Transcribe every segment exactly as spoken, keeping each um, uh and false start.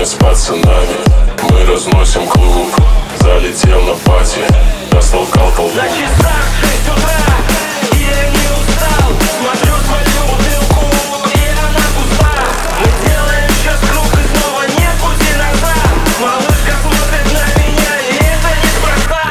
сегодня с пацанами. Мы разносим клуб, залетел на пати, растолкал толпу. На часах шесть утра, и я не устал. Смотрю свою бутылку, и она пуста. Мы делаем сейчас круг, и снова нет пути назад. Малышка смотрит на меня, и это неспроста.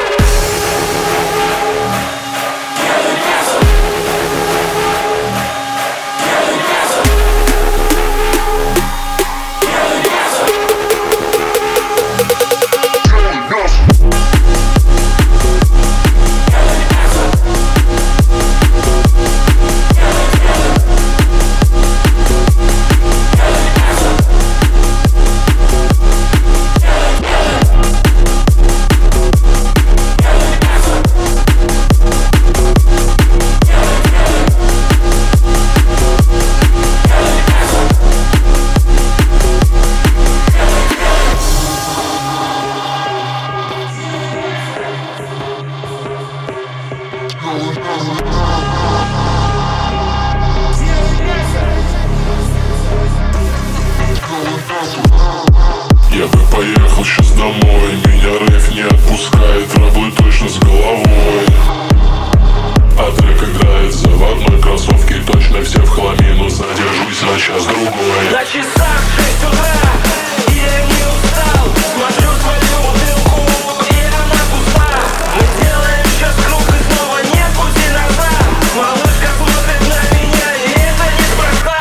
Я бы поехал сейчас домой, меня рейв не отпускает, работаю точно с головой. А трек играет заводной, кроссовки точно все в хламину, задержусь на час-другой. На часах шесть утра, и я не устал. Смотрю свою бутылку, и она пуста. Мы делаем сейчас круг, и снова нет пути назад. Малышка смотрит на меня, и это неспроста.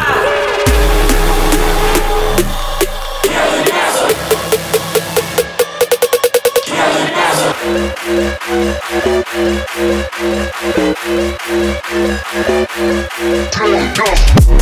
Turn it up.